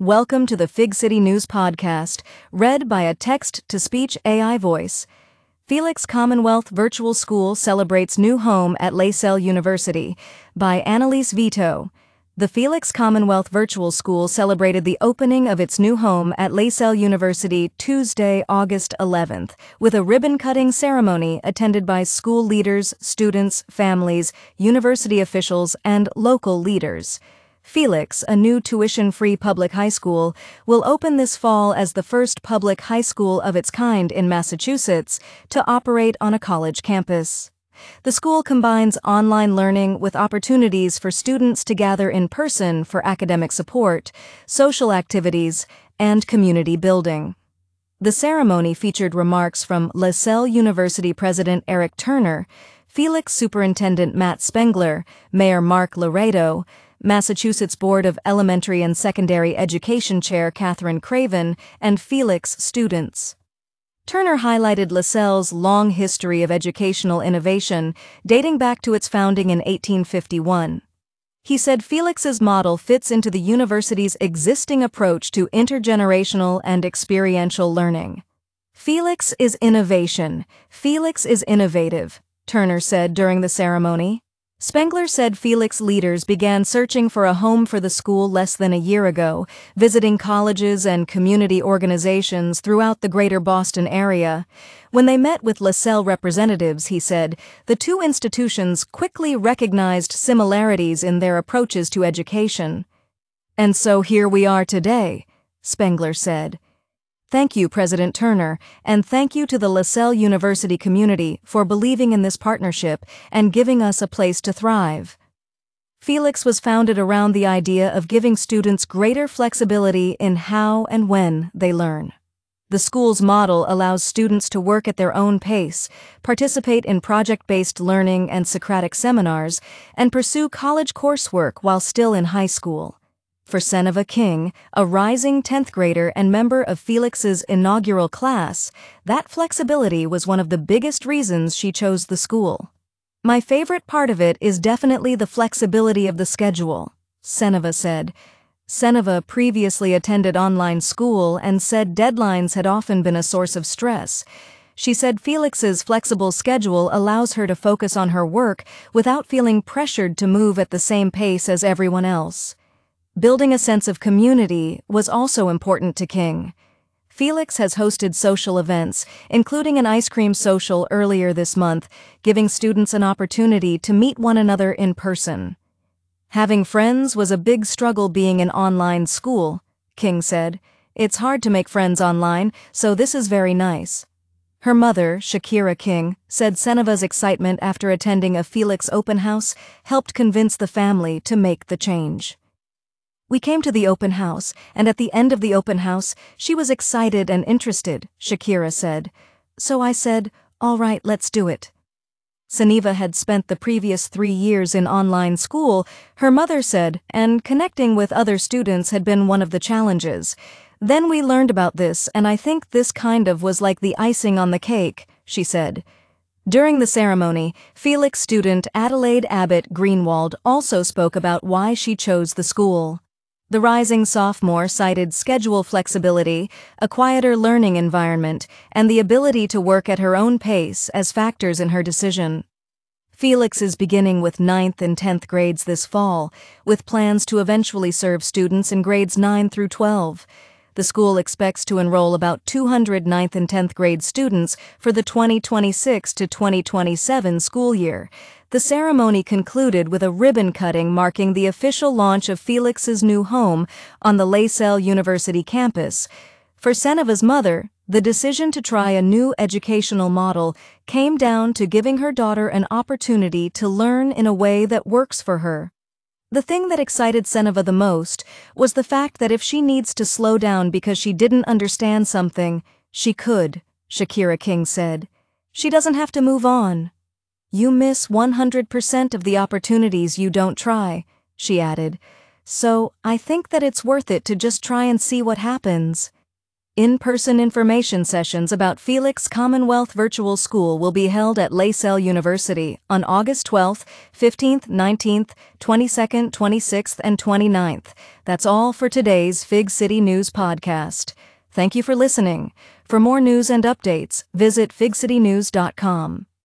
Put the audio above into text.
Welcome to the Fig City News Podcast, read by a text-to-speech AI voice. Felix Commonwealth Virtual School celebrates new home at LaSalle University, by Annalise Vito. The Felix Commonwealth Virtual School celebrated the opening of its new home at LaSalle University Tuesday, August 11th, with a ribbon-cutting ceremony attended by school leaders, students, families, university officials, and local leaders. Felix, a new tuition-free public high school, will open this fall as the first public high school of its kind in Massachusetts to operate on a college campus. The school combines online learning with opportunities for students to gather in person for academic support, social activities, and community building. The ceremony featured remarks from LaSalle University President Eric Turner, Felix Superintendent Matt Spengler, Mayor Mark Laredo, Massachusetts Board of Elementary and Secondary Education Chair Catherine Craven, and Felix students. Turner highlighted LaSalle's long history of educational innovation, dating back to its founding in 1851. He said Felix's model fits into the university's existing approach to intergenerational and experiential learning. Felix is innovation. Felix is innovative, Turner said during the ceremony. Spengler said Felix leaders began searching for a home for the school less than a year ago, visiting colleges and community organizations throughout the greater Boston area. When they met with LaSalle representatives, he said, the two institutions quickly recognized similarities in their approaches to education. And so here we are today, Spengler said. Thank you, President Turner, and thank you to the LaSalle University community for believing in this partnership and giving us a place to thrive. Felix was founded around the idea of giving students greater flexibility in how and when they learn. The school's model allows students to work at their own pace, participate in project-based learning and Socratic seminars, and pursue college coursework while still in high school. For Seneva King, a rising 10th grader and member of Felix's inaugural class, that flexibility was one of the biggest reasons she chose the school. My favorite part of it is definitely the flexibility of the schedule, Seneva said. Seneva previously attended online school and said deadlines had often been a source of stress. She said Felix's flexible schedule allows her to focus on her work without feeling pressured to move at the same pace as everyone else. Building a sense of community was also important to King. Felix has hosted social events, including an ice cream social earlier this month, giving students an opportunity to meet one another in person. Having friends was a big struggle being in online school, King said. It's hard to make friends online, so this is very nice. Her mother, Shakira King, said Seneva's excitement after attending a Felix open house helped convince the family to make the change. We came to the open house, and at the end of the open house, she was excited and interested, Shakira said. So I said, all right, let's do it. Seneva had spent the previous 3 years in online school, her mother said, and connecting with other students had been one of the challenges. Then we learned about this, and I think this kind of was like the icing on the cake, she said. During the ceremony, Felix student Adelaide Abbott Greenwald also spoke about why she chose the school. The rising sophomore cited schedule flexibility, a quieter learning environment, and the ability to work at her own pace as factors in her decision. Felix is beginning with 9th and 10th grades this fall, with plans to eventually serve students in grades 9 through 12. The school expects to enroll about 200 9th and 10th grade students for the 2026 to 2027 school year. The ceremony concluded with a ribbon cutting marking the official launch of Felix's new home on the LaSalle University campus. For Seneva's mother, the decision to try a new educational model came down to giving her daughter an opportunity to learn in a way that works for her. The thing that excited Seneva the most was the fact that if she needs to slow down because she didn't understand something, she could, Shakira King said. She doesn't have to move on. You miss 100% of the opportunities you don't try, she added. So I think that it's worth it to just try and see what happens. In-person information sessions about Felix Commonwealth Virtual School will be held at LaSalle University on August 12th, 15th, 19th, 22nd, 26th, and 29th. That's all for today's Fig City News podcast. Thank you for listening. For more news and updates, visit figcitynews.com.